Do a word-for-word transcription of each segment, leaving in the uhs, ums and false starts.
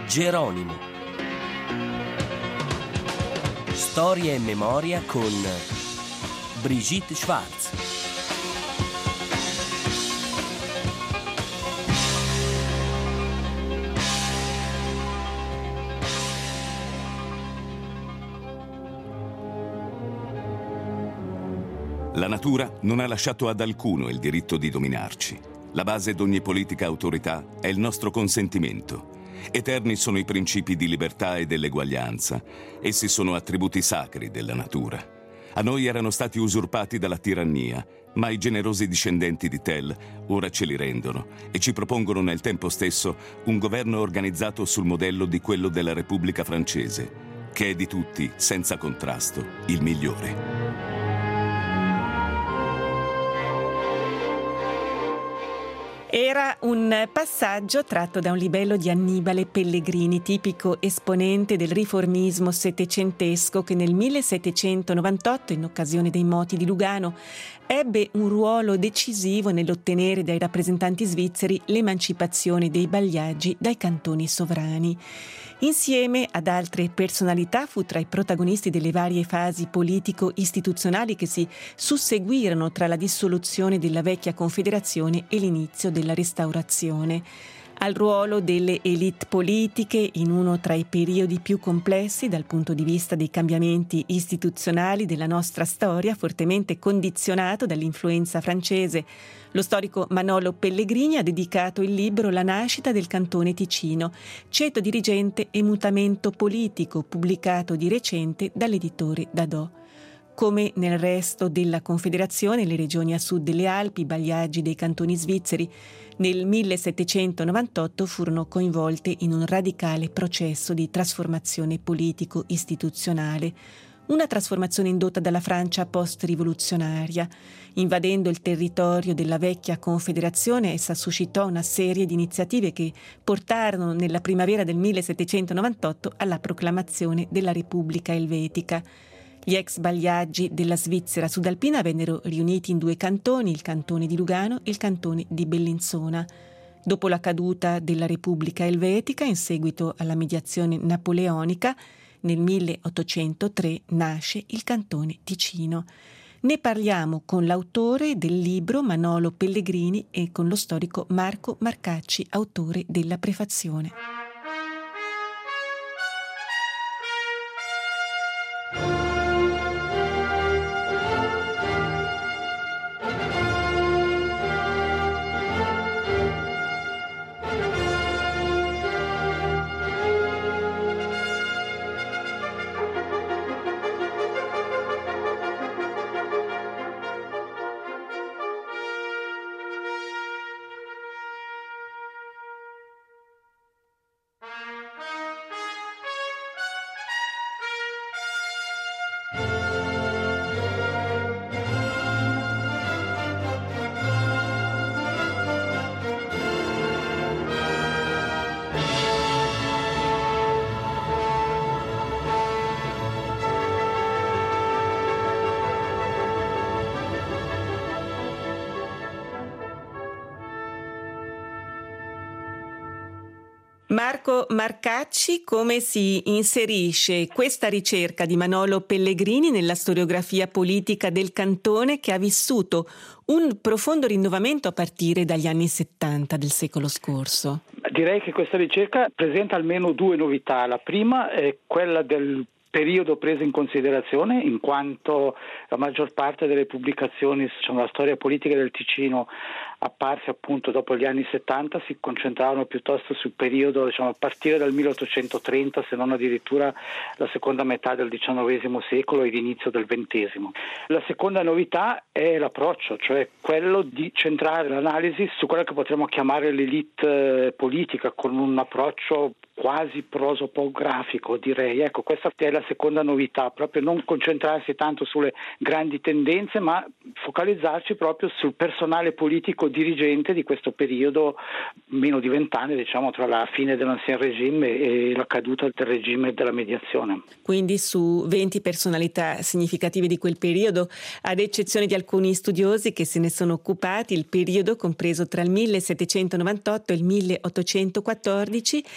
Geronimo. Storia e memoria con Brigitte Schwarz. La natura non ha lasciato ad alcuno il diritto di dominarci. La base d'ogni politica autorità è il nostro consentimento. Eterni sono i principi di libertà e dell'eguaglianza. Essi sono attributi sacri della natura. A noi erano stati usurpati dalla tirannia, ma i generosi discendenti di Tell ora ce li rendono e ci propongono nel tempo stesso un governo organizzato sul modello di quello della Repubblica francese, che è di tutti, senza contrasto, il migliore. Era un passaggio tratto da un libello di Annibale Pellegrini, tipico esponente del riformismo settecentesco che nel millesettecentonovantotto, in occasione dei moti di Lugano, ebbe un ruolo decisivo nell'ottenere dai rappresentanti svizzeri l'emancipazione dei bagliaggi dai cantoni sovrani. Insieme ad altre personalità fu tra i protagonisti delle varie fasi politico-istituzionali che si susseguirono tra la dissoluzione della vecchia Confederazione e l'inizio della Restaurazione. Al ruolo delle élite politiche, in uno tra i periodi più complessi dal punto di vista dei cambiamenti istituzionali della nostra storia, fortemente condizionato dall'influenza francese, lo storico Manolo Pellegrini ha dedicato il libro La nascita del Cantone Ticino, ceto dirigente e mutamento politico, pubblicato di recente dall'editore Dadò. Come nel resto della Confederazione, le regioni a sud delle Alpi, i bagliaggi dei cantoni svizzeri, nel millesettecentonovantotto furono coinvolte in un radicale processo di trasformazione politico-istituzionale, una trasformazione indotta dalla Francia post-rivoluzionaria. Invadendo il territorio della vecchia Confederazione, essa suscitò una serie di iniziative che portarono nella primavera del millesettecentonovantotto alla proclamazione della Repubblica Elvetica. Gli ex bagliaggi della Svizzera sudalpina vennero riuniti in due cantoni, il cantone di Lugano e il cantone di Bellinzona. Dopo la caduta della Repubblica Elvetica, in seguito alla mediazione napoleonica, nel milleottocentotre nasce il Cantone Ticino. Ne parliamo con l'autore del libro Manolo Pellegrini e con lo storico Marco Marcacci, autore della prefazione. Marco Marcacci, come si inserisce questa ricerca di Manolo Pellegrini nella storiografia politica del cantone che ha vissuto un profondo rinnovamento a partire dagli anni settanta del secolo scorso? Direi che questa ricerca presenta almeno due novità. La prima è quella del periodo preso in considerazione, in quanto la maggior parte delle pubblicazioni sulla storia politica del Ticino apparse appunto dopo gli anni settanta si concentravano piuttosto sul periodo, diciamo, a partire dal milleottocentotrenta, se non addirittura la seconda metà del diciannovesimo secolo e l'inizio del ventesimo. La seconda novità è l'approccio, cioè quello di centrare l'analisi su quella che potremmo chiamare l'elite politica, con un approccio quasi prosopografico, direi. Ecco, questa è la seconda novità, proprio non concentrarsi tanto sulle grandi tendenze, ma focalizzarci proprio sul personale politico dirigente di questo periodo, meno di vent'anni, diciamo, tra la fine dell'Ancien Régime e la caduta del regime della mediazione. Quindi su venti personalità significative di quel periodo, ad eccezione di alcuni studiosi che se ne sono occupati, il periodo compreso tra il millesettecentonovantotto e il milleottocentoquattordici è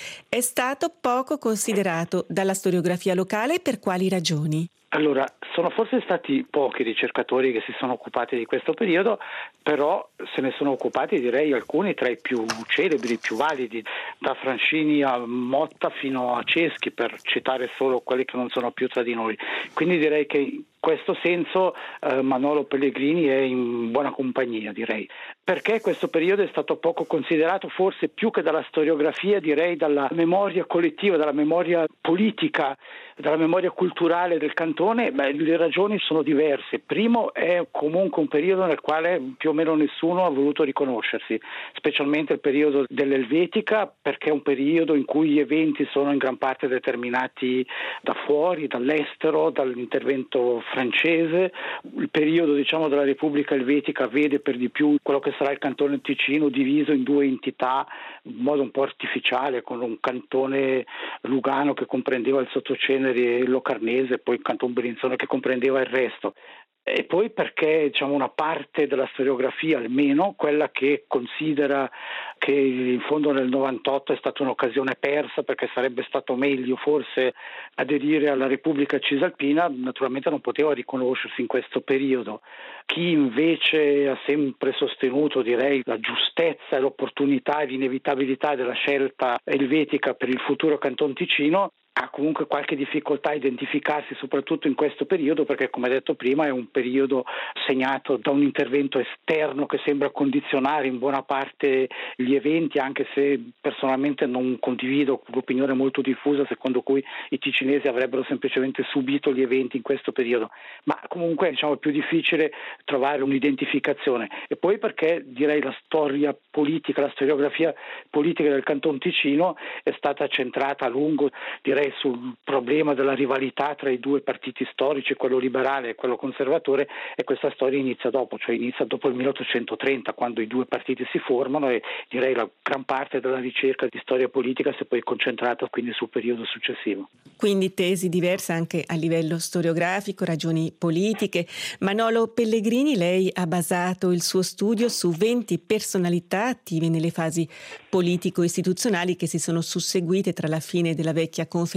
stato poco considerato dalla storiografia locale e per quali ragioni? Allora, sono forse stati pochi ricercatori che si sono occupati di questo periodo, però se ne sono occupati direi alcuni tra i più celebri, più validi, da Francini a Motta fino a Ceschi, per citare solo quelli che non sono più tra di noi. Quindi direi che in questo senso eh, Manolo Pellegrini è in buona compagnia, direi. Perché questo periodo è stato poco considerato, forse più che dalla storiografia, direi dalla memoria collettiva, dalla memoria politica, dalla memoria culturale del cantone? Beh, le ragioni sono diverse. Primo, è comunque un periodo nel quale più o meno nessuno ha voluto riconoscersi, specialmente il periodo dell'Elvetica, perché è un periodo in cui gli eventi sono in gran parte determinati da fuori, dall'estero, dall'intervento francese. Il periodo, diciamo, della Repubblica Elvetica vede per di più quello che sarà il cantone Ticino diviso in due entità in modo un po' artificiale, con un cantone Lugano che comprendeva il Sottoceneri e Locarnese, e poi il canton Bellinzone che comprendeva il resto. E poi perché, diciamo, una parte della storiografia, almeno quella che considera che in fondo nel novantotto è stata un'occasione persa perché sarebbe stato meglio forse aderire alla Repubblica Cisalpina, naturalmente non poteva riconoscersi in questo periodo. Chi invece ha sempre sostenuto, direi, la giustezza e l'opportunità e l'inevitabilità della scelta elvetica per il futuro Canton Ticino ha comunque qualche difficoltà a identificarsi, soprattutto in questo periodo, perché come detto prima è un periodo segnato da un intervento esterno che sembra condizionare in buona parte gli eventi, anche se personalmente non condivido l'opinione molto diffusa secondo cui i ticinesi avrebbero semplicemente subito gli eventi in questo periodo, ma comunque, diciamo, è più difficile trovare un'identificazione. E poi perché direi la storia politica, la storiografia politica del Canton Ticino è stata centrata a lungo, direi, sul problema della rivalità tra i due partiti storici, quello liberale e quello conservatore, e questa storia inizia dopo, cioè inizia dopo il milleottocentotrenta, quando i due partiti si formano, e direi la gran parte della ricerca di storia politica si è poi concentrata quindi sul periodo successivo. Quindi tesi diverse anche a livello storiografico, ragioni politiche. Manolo Pellegrini, lei ha basato il suo studio su venti personalità attive nelle fasi politico-istituzionali che si sono susseguite tra la fine della vecchia Confederazione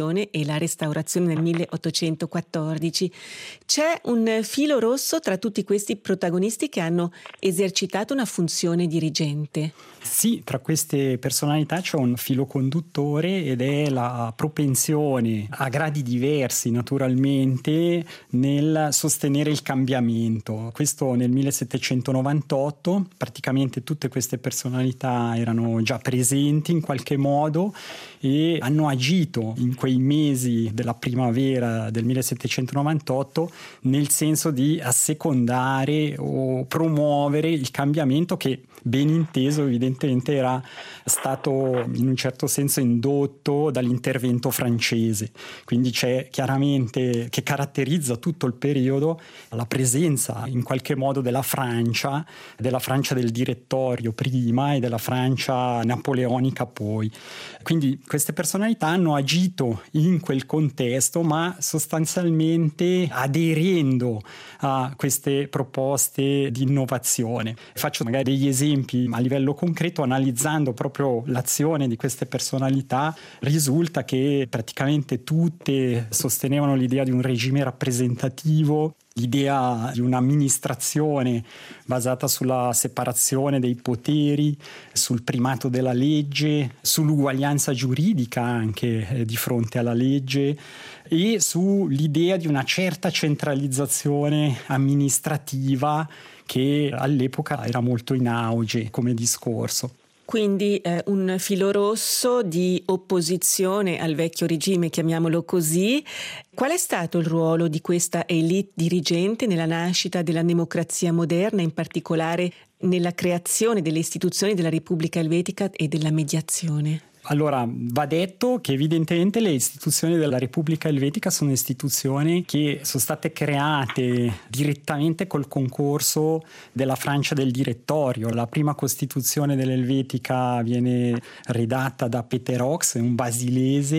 e la restaurazione nel milleottocentoquattordici. C'è un filo rosso tra tutti questi protagonisti che hanno esercitato una funzione dirigente? Sì, tra queste personalità c'è un filo conduttore ed è la propensione a gradi diversi, naturalmente, nel sostenere il cambiamento. Questo nel millesettecentonovantotto, praticamente tutte queste personalità erano già presenti in qualche modo e hanno agito in quei mesi della primavera del millesettecentonovantotto nel senso di assecondare o promuovere il cambiamento che, ben inteso, evidentemente era stato in un certo senso indotto dall'intervento francese. Quindi c'è chiaramente, che caratterizza tutto il periodo, la presenza in qualche modo della Francia, della Francia del direttorio prima e della Francia napoleonica poi. Quindi queste personalità hanno agito in quel contesto, ma sostanzialmente aderendo a queste proposte di innovazione. Faccio magari degli esempi a livello concreto, analizzando proprio l'azione di queste personalità. Risulta che praticamente tutte sostenevano l'idea di un regime rappresentativo, l'idea di un'amministrazione basata sulla separazione dei poteri, sul primato della legge, sull'uguaglianza giuridica anche eh, di fronte alla legge, e sull'idea di una certa centralizzazione amministrativa che all'epoca era molto in auge come discorso. Quindi eh, un filo rosso di opposizione al vecchio regime, chiamiamolo così. Qual è stato il ruolo di questa élite dirigente nella nascita della democrazia moderna, in particolare nella creazione delle istituzioni della Repubblica Elvetica e della mediazione? Allora, va detto che evidentemente le istituzioni della Repubblica Elvetica sono istituzioni che sono state create direttamente col concorso della Francia del direttorio. La prima Costituzione dell'Elvetica viene redatta da Peter Ox, un basilese,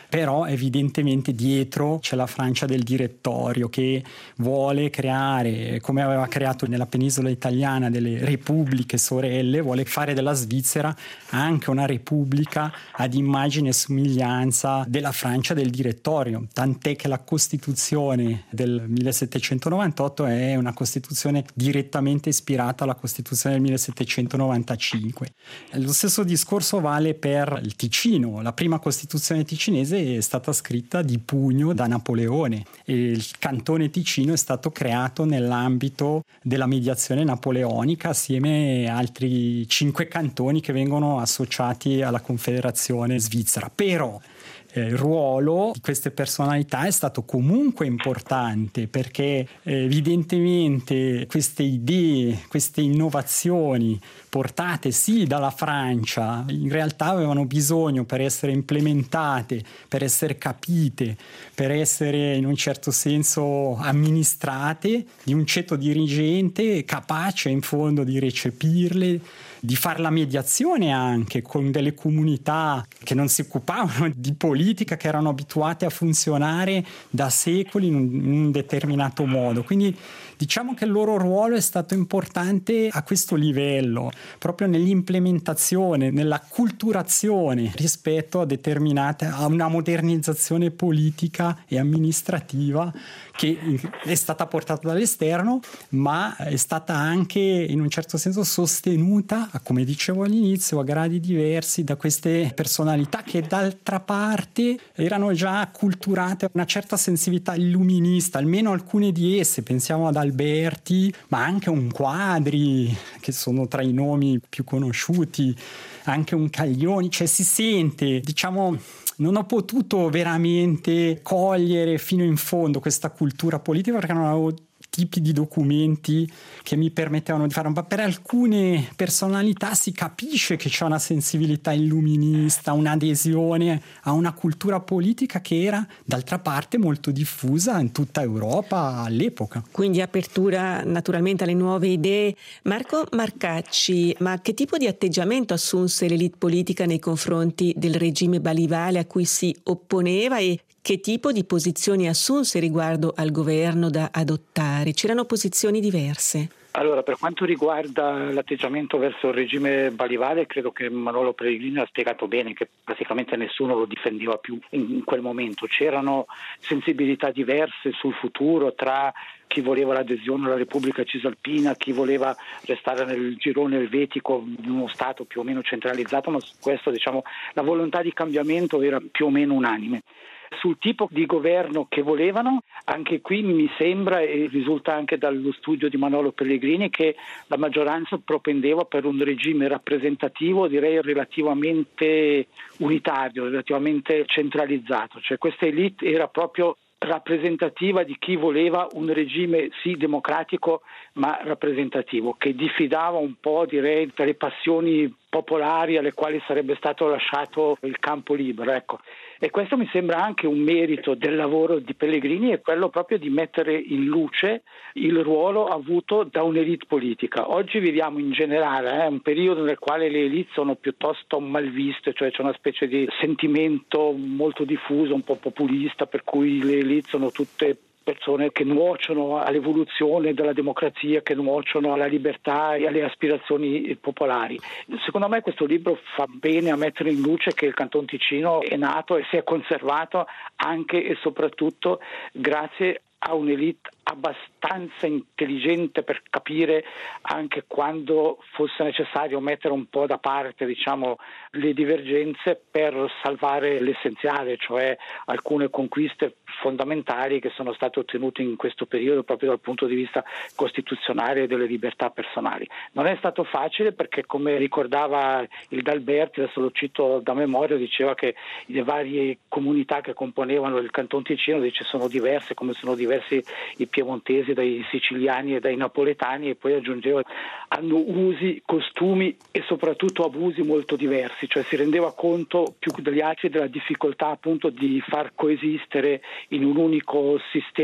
però evidentemente dietro c'è la Francia del direttorio che vuole creare, come aveva creato nella penisola italiana, delle repubbliche sorelle, vuole fare della Svizzera anche una repubblica ad immagine e somiglianza della Francia del direttorio, tant'è che la Costituzione del millesettecentonovantotto è una Costituzione direttamente ispirata alla Costituzione del millesettecentonovantacinque. Lo stesso discorso vale per il Ticino. La prima Costituzione ticinese è stata scritta di pugno da Napoleone e il cantone Ticino è stato creato nell'ambito della mediazione napoleonica assieme a altri cinque cantoni che vengono associati alla Confederazione Svizzera. Però il ruolo di queste personalità è stato comunque importante, perché evidentemente queste idee, queste innovazioni portate sì dalla Francia, in realtà avevano bisogno, per essere implementate, per essere capite, per essere in un certo senso amministrate, di un ceto dirigente capace in fondo di recepirle, di fare la mediazione anche con delle comunità che non si occupavano di politica, che erano abituate a funzionare da secoli in un, in un determinato modo. Quindi diciamo che il loro ruolo è stato importante a questo livello, proprio nell'implementazione, nella culturazione rispetto a determinate, a una modernizzazione politica e amministrativa che è stata portata dall'esterno, ma è stata anche in un certo senso sostenuta, come dicevo all'inizio, a gradi diversi da queste personalità che d'altra parte erano già acculturate a una certa sensibilità illuminista, almeno alcune di esse. Pensiamo ad Alberti, ma anche un Quadri, che sono tra i nomi più conosciuti, anche un Caglioni, cioè si sente, diciamo, non ho potuto veramente cogliere fino in fondo questa cultura politica perché non avevo tipi di documenti che mi permettevano di fare, ma per alcune personalità si capisce che c'è una sensibilità illuminista, un'adesione a una cultura politica che era d'altra parte molto diffusa in tutta Europa all'epoca. Quindi apertura naturalmente alle nuove idee. Marco Marcacci, ma che tipo di atteggiamento assunse l'elite politica nei confronti del regime balivale a cui si opponeva e che tipo di posizioni assunse riguardo al governo da adottare? C'erano posizioni diverse? Allora, per quanto riguarda l'atteggiamento verso il regime balivale, credo che Manolo Pellegrini ha spiegato bene che praticamente nessuno lo difendeva più in quel momento. C'erano sensibilità diverse sul futuro tra chi voleva l'adesione alla Repubblica Cisalpina, chi voleva restare nel girone elvetico in uno Stato più o meno centralizzato, ma su questo, diciamo, la volontà di cambiamento era più o meno unanime. Sul tipo di governo che volevano, anche qui mi sembra, e risulta anche dallo studio di Manolo Pellegrini, che la maggioranza propendeva per un regime rappresentativo, direi relativamente unitario, relativamente centralizzato. Cioè questa elite era proprio rappresentativa di chi voleva un regime sì democratico ma rappresentativo, che diffidava un po', direi, dalle passioni popolari alle quali sarebbe stato lasciato il campo libero, ecco. E questo mi sembra anche un merito del lavoro di Pellegrini, è quello proprio di mettere in luce il ruolo avuto da un'elite politica. Oggi viviamo in generale eh, un periodo nel quale le elite sono piuttosto malviste, cioè c'è una specie di sentimento molto diffuso, un po' populista, per cui le elite sono tutte persone che nuociono all'evoluzione della democrazia, che nuociono alla libertà e alle aspirazioni popolari. Secondo me questo libro fa bene a mettere in luce che il Canton Ticino è nato e si è conservato anche e soprattutto grazie a un'elite abbastanza intelligente per capire anche quando fosse necessario mettere un po' da parte, diciamo, le divergenze per salvare l'essenziale, cioè alcune conquiste fondamentali che sono state ottenute in questo periodo proprio dal punto di vista costituzionale e delle libertà personali. Non è stato facile perché, come ricordava il D'Alberti, adesso lo cito da memoria, diceva che le varie comunità che componevano il Canton Ticino dice sono diverse, come sono diversi i piemontesi dai siciliani e dai napoletani, e poi aggiungeva hanno usi, costumi e soprattutto abusi molto diversi, cioè si rendeva conto più degli altri della difficoltà appunto di far coesistere in un unico sistema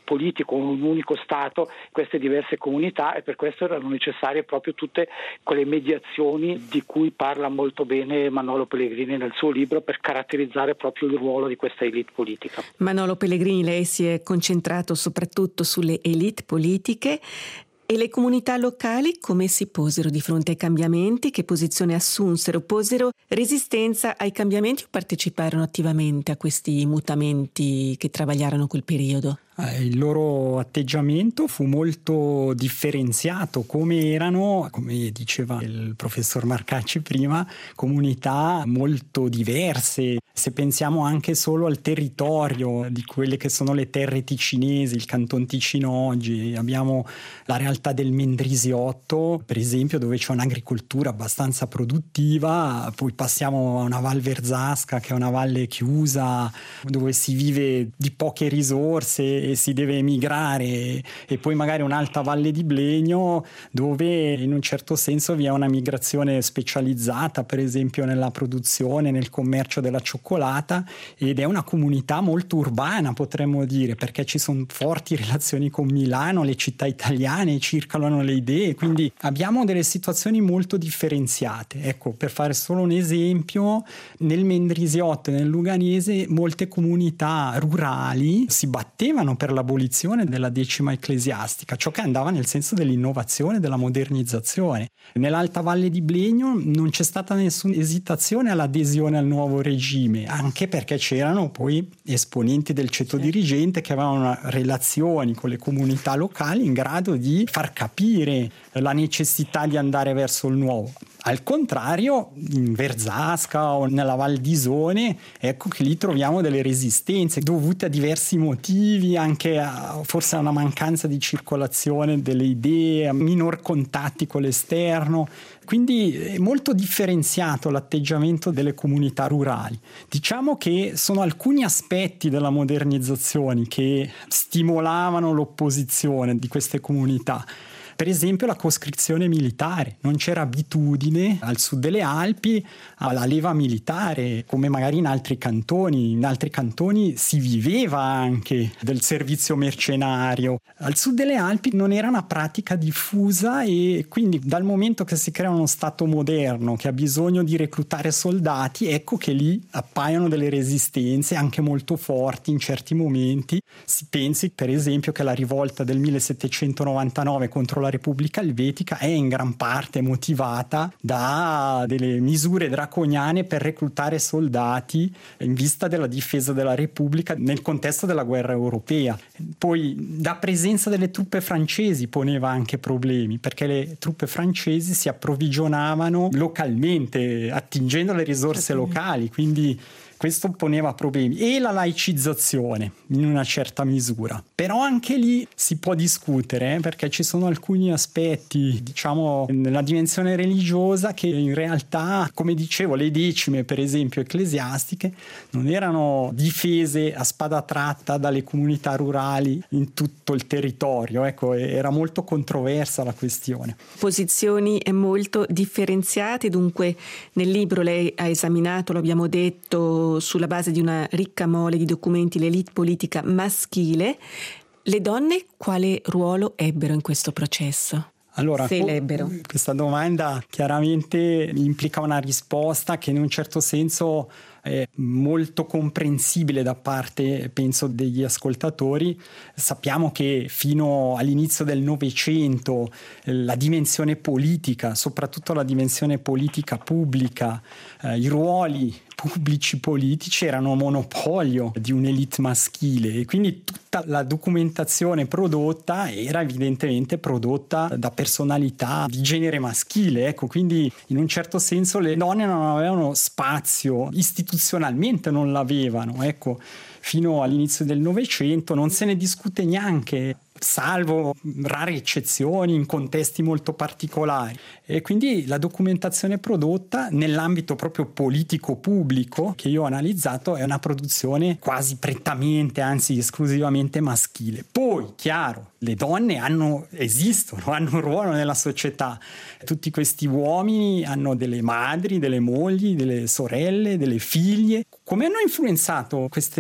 politico, un unico Stato, queste diverse comunità, e per questo erano necessarie proprio tutte quelle mediazioni di cui parla molto bene Manolo Pellegrini nel suo libro, per caratterizzare proprio il ruolo di questa elite politica. Manolo Pellegrini, lei si è concentrato soprattutto sulle elite politiche. E le comunità locali come si posero di fronte ai cambiamenti? Che posizione assunsero? Posero resistenza ai cambiamenti o parteciparono attivamente a questi mutamenti che travagliarono quel periodo? Il loro atteggiamento fu molto differenziato, come erano, come diceva il professor Marcacci prima, comunità molto diverse. Se pensiamo anche solo al territorio di quelle che sono le terre ticinesi, il Canton Ticino oggi, abbiamo la realtà del Mendrisiotto, per esempio, dove c'è un'agricoltura abbastanza produttiva, poi passiamo a una Val Verzasca che è una valle chiusa, dove si vive di poche risorse e si deve emigrare, e poi magari un'alta Valle di Blegno dove in un certo senso vi è una migrazione specializzata, per esempio nella produzione, nel commercio della cioccolata, ed è una comunità molto urbana, potremmo dire, perché ci sono forti relazioni con Milano, le città italiane, circolano le idee, quindi abbiamo delle situazioni molto differenziate. Ecco, per fare solo un esempio, nel Mendrisiotto e nel Luganese molte comunità rurali si battevano per l'abolizione della decima ecclesiastica, ciò che andava nel senso dell'innovazione, della modernizzazione. Nell'Alta Valle di Blegno non c'è stata nessuna esitazione all'adesione al nuovo regime, anche perché c'erano poi esponenti del ceto dirigente che avevano relazioni con le comunità locali in grado di far capire la necessità di andare verso il nuovo. Al contrario, in Verzasca o nella Val d'Isone, ecco che lì troviamo delle resistenze dovute a diversi motivi, anche a, forse a una mancanza di circolazione delle idee, a minor contatti con l'esterno. Quindi è molto differenziato l'atteggiamento delle comunità rurali. Diciamo che sono alcuni aspetti della modernizzazione che stimolavano l'opposizione di queste comunità. Per esempio la coscrizione militare. Non c'era abitudine al sud delle Alpi alla leva militare, come magari in altri cantoni. In altri cantoni si viveva anche del servizio mercenario. Al sud delle Alpi non era una pratica diffusa, e quindi dal momento che si crea uno Stato moderno che ha bisogno di reclutare soldati, ecco che lì appaiono delle resistenze anche molto forti in certi momenti. Si pensi per esempio che la rivolta del millesettecentonovantanove contro la Repubblica Elvetica è in gran parte motivata da delle misure draconiane per reclutare soldati in vista della difesa della Repubblica nel contesto della guerra europea. Poi la presenza delle truppe francesi poneva anche problemi, perché le truppe francesi si approvvigionavano localmente attingendo le risorse locali, quindi questo poneva problemi, e la laicizzazione in una certa misura. Però anche lì si può discutere, eh, perché ci sono alcuni aspetti, diciamo, nella dimensione religiosa che in realtà, come dicevo, le decime per esempio ecclesiastiche non erano difese a spada tratta dalle comunità rurali in tutto il territorio. Ecco, era molto controversa la questione. Posizioni molto differenziate, dunque nel libro lei ha esaminato, lo abbiamo detto, sulla base di una ricca mole di documenti, l'elite politica maschile. Le donne quale ruolo ebbero in questo processo? Allora, se l'ebbero. Questa domanda chiaramente implica una risposta che in un certo senso è molto comprensibile da parte, penso, degli ascoltatori. Sappiamo che fino all'inizio del Novecento la dimensione politica, soprattutto la dimensione politica pubblica, eh, i ruoli pubblici politici erano monopolio di un'elite maschile, e quindi tutta la documentazione prodotta era evidentemente prodotta da personalità di genere maschile. Ecco, quindi in un certo senso le donne non avevano spazio, istituzionalmente non l'avevano. Ecco, fino all'inizio del Novecento non se ne discute neanche, salvo rare eccezioni in contesti molto particolari. E quindi la documentazione prodotta nell'ambito proprio politico pubblico che io ho analizzato è una produzione quasi prettamente, anzi esclusivamente maschile. Poi, chiaro, le donne hanno, esistono, hanno un ruolo nella società. Tutti questi uomini hanno delle madri, delle mogli, delle sorelle, delle figlie. Come hanno influenzato queste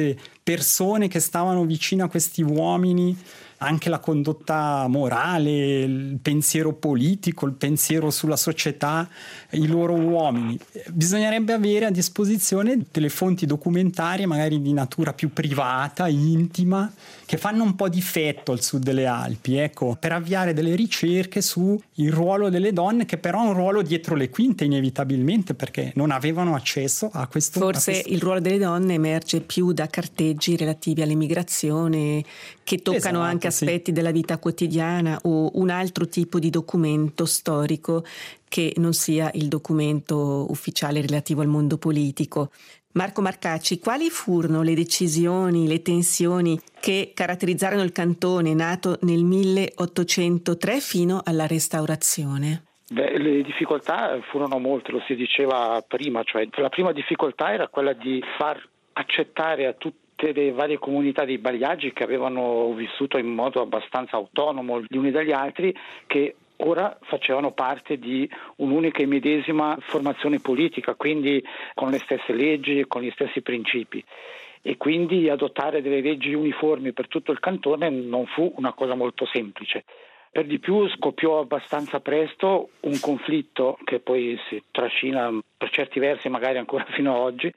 persone che stavano vicino a questi uomini, anche la condotta morale, il pensiero politico, il pensiero sulla società, i loro uomini. Bisognerebbe avere a disposizione delle fonti documentarie magari di natura più privata, intima, che fanno un po' difetto al sud delle Alpi, ecco, per avviare delle ricerche su il ruolo delle donne, che però è un ruolo dietro le quinte inevitabilmente, perché non avevano accesso a questo. Forse a questo... il ruolo delle donne emerge più da carteggi relativi all'immigrazione, che toccano esatto, anche aspetti sì. della vita quotidiana, o un altro tipo di documento storico che non sia il documento ufficiale relativo al mondo politico. Marco Marcacci, quali furono le decisioni, le tensioni che caratterizzarono il cantone nato nel milleottocentotre fino alla Restaurazione? Beh, le difficoltà furono molte, lo si diceva prima, cioè la prima difficoltà era quella di far accettare a tutti le varie comunità dei bagliaggi che avevano vissuto in modo abbastanza autonomo gli uni dagli altri, che ora facevano parte di un'unica e medesima formazione politica, quindi con le stesse leggi e con gli stessi principi. E quindi adottare delle leggi uniformi per tutto il cantone non fu una cosa molto semplice. Per di più scoppiò abbastanza presto un conflitto che poi si trascina per certi versi magari ancora fino ad oggi,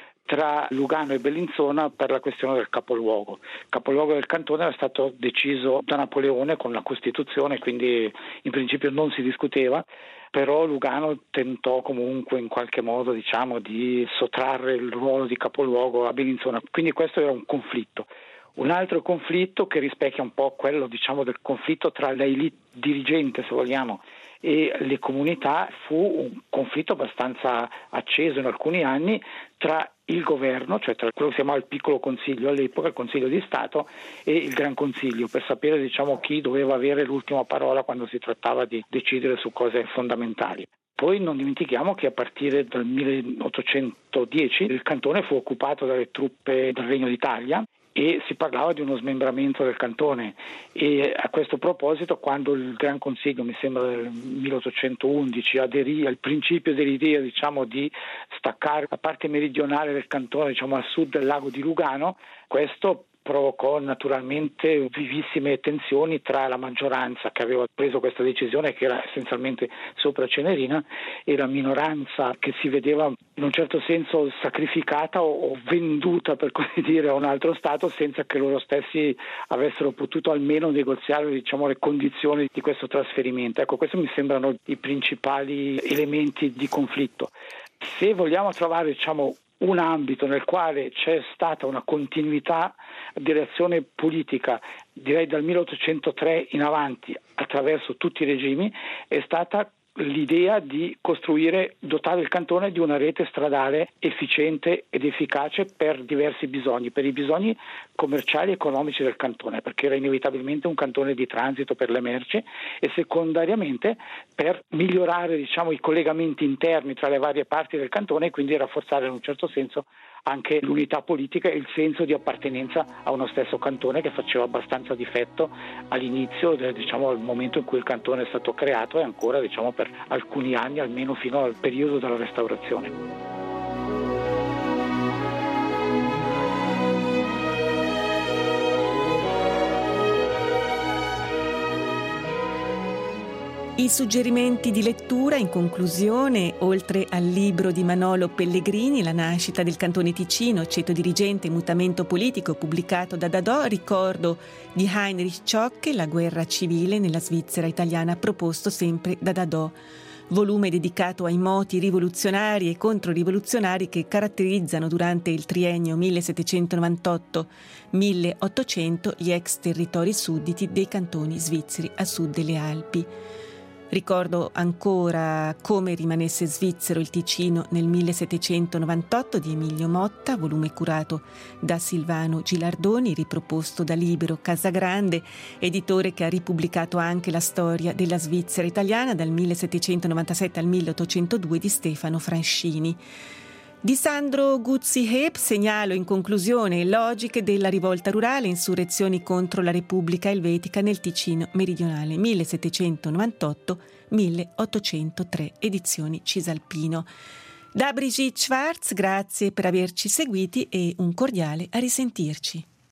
tra Lugano e Bellinzona per la questione del capoluogo. Il capoluogo del cantone era stato deciso da Napoleone con la Costituzione, quindi in principio non si discuteva, però Lugano tentò comunque in qualche modo, diciamo, di sottrarre il ruolo di capoluogo a Bellinzona, quindi questo era un conflitto. Un altro conflitto che rispecchia un po' quello, diciamo, del conflitto tra l'elite dirigente, se vogliamo, e le comunità, fu un conflitto abbastanza acceso in alcuni anni tra il governo, cioè tra quello che si chiamava il piccolo consiglio all'epoca, il Consiglio di Stato, e il Gran Consiglio, per sapere, diciamo, chi doveva avere l'ultima parola quando si trattava di decidere su cose fondamentali. Poi non dimentichiamo che a partire dal milleottocentodieci il cantone fu occupato dalle truppe del Regno d'Italia e si parlava di uno smembramento del cantone, e a questo proposito, quando il Gran Consiglio, mi sembra del milleottocentoundici, aderì al principio dell'idea, diciamo, di staccare la parte meridionale del cantone, diciamo, a sud del lago di Lugano, questo provocò naturalmente vivissime tensioni tra la maggioranza che aveva preso questa decisione, che era essenzialmente sopra Cenerina, e la minoranza che si vedeva in un certo senso sacrificata o venduta, per così dire, a un altro Stato, senza che loro stessi avessero potuto almeno negoziare, diciamo, le condizioni di questo trasferimento. Ecco, questi mi sembrano i principali elementi di conflitto. Se vogliamo trovare, diciamo, un ambito nel quale c'è stata una continuità di reazione politica, direi dal milleottocentotre in avanti, attraverso tutti i regimi, è stata l'idea di costruire, dotare il cantone di una rete stradale efficiente ed efficace per diversi bisogni, per i bisogni commerciali e economici del cantone, perché era inevitabilmente un cantone di transito per le merci, e secondariamente per migliorare, diciamo, i collegamenti interni tra le varie parti del cantone, e quindi rafforzare in un certo senso anche l'unità politica e il senso di appartenenza a uno stesso cantone, che faceva abbastanza difetto all'inizio, diciamo, al momento in cui il cantone è stato creato, e ancora, diciamo, per alcuni anni, almeno fino al periodo della Restaurazione. I suggerimenti di lettura in conclusione, oltre al libro di Manolo Pellegrini, La nascita del Cantone Ticino, ceto dirigente e mutamento politico, pubblicato da Dadò, ricordo di Heinrich Zschokke, La guerra civile nella Svizzera italiana, proposto sempre da Dadò, volume dedicato ai moti rivoluzionari e controrivoluzionari che caratterizzano durante il triennio millesettecentonovantotto milleottocento gli ex territori sudditi dei cantoni svizzeri a sud delle Alpi. Ricordo ancora Come rimanesse svizzero il Ticino nel millesettecentonovantotto di Emilio Motta, volume curato da Silvano Gilardoni, riproposto da Libero Casagrande, editore che ha ripubblicato anche la storia della Svizzera italiana dal millesettecentonovantasette al milleottocentodue di Stefano Franscini. Di Sandro Guzzi-Heb segnalo in conclusione Logiche della rivolta rurale, insurrezioni contro la Repubblica Elvetica nel Ticino meridionale millesettecentonovantotto milleottocentotre, edizioni Cisalpino. Da Brigitte Schwartz, grazie per averci seguiti e un cordiale a risentirci.